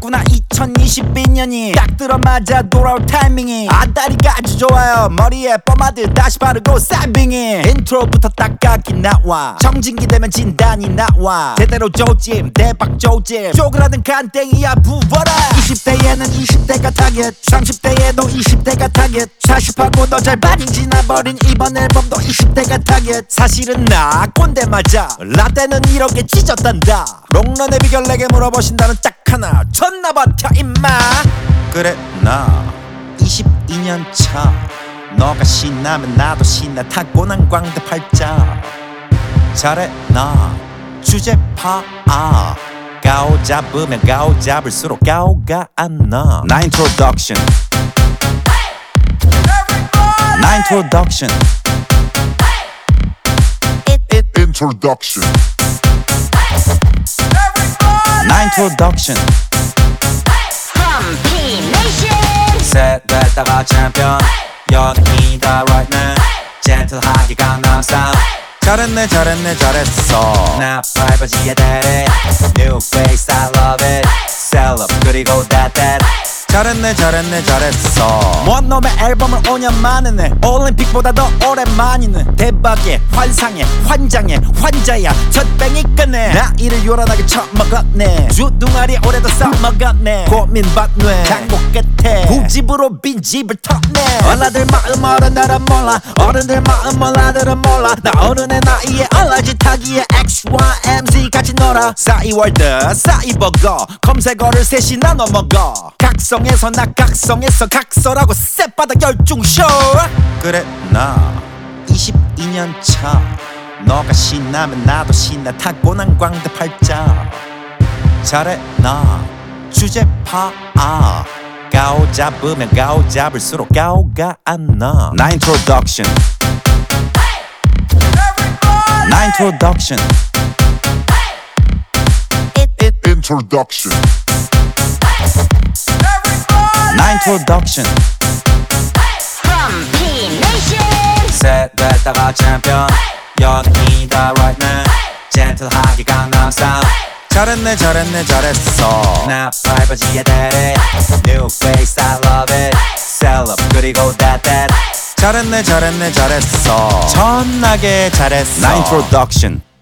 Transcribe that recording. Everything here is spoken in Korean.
왔구나 2022년이 딱 들어맞아 돌아올 타이밍이 아다리가 아주 좋아요. 머리에 뽀마드 다시 바르고 사빙이 인트로부터 딱 각이 나와. 청진기 되면 진단이 나와. 제대로 조짐 대박 조짐 쪼그라든 간땡이야 부어라. 20대에는 20대가 타겟 30대에도 20대가 타겟 40하고 더 잘 반응 지나버린 이번 앨범도 20대가 타겟. 사실은 나 꼰대 맞아. 라떼는 이렇게 찢었단다. 롱런의 비결 내게 물어보신다면 딱 하나. 존나 버텨 임마. 그래 나 22년 차. 너가 신나면 나도 신나. 타고난 광대 팔자. 잘해 나 주제 파아. 가오 잡으면 가오 잡을수록 가오가 안 나. 나 인트로덕션 나 인트로덕션 Introduction. 나 인트로덕션 셋 됐다가 챔피언 연이다 right now 젠틀하게 강남스타일. 잘했네 잘했네 잘했어. 나 프라이버지에 대해 New face I love it Sell up 그리고 that 잘했네 잘했네 잘했어. 먼 놈의 앨범을 5년 만에 내 올림픽보다 더 오랜만이네. 대박의 환상의 환장의 환자야 젖뱅이 끝내. 나이를 요란하게 처먹었네. 주둥아리 오래도 써먹었네. 고민밭뇌 장목 끝에 후집으로 빈집을 텄네. 얼라들 마음 어른들은 몰라. 어른들 마음 얼라들은 몰라. 나 어른의 나이에 얼라짓하기에 XYMZ 같이 놀아. 싸이월드 싸이버거 검색어를 셋이 나눠 먹어. 각성해서 나 각성해서 각설하고 쌔바닥 열중쇼. 그래 나 22년 차. 너가 신나면 나도 신나. 타고난 광대 팔자. 잘해 나 주제 파아. 가오 잡으면 가오 잡을수록 가오가 안 나. 나 인트로덕션 나 인트로덕션 Introduction. 나 인트로덕션 셋 됐다가 챔피언 연이다 right now 젠틀하게 강남스타일. 잘했네 잘했네 잘했어. 나 프라이버지에 대해 New face I love it Sell up 그리고 that 잘했네 잘했네 잘했어. 존나게 잘했어. 나 인트로덕션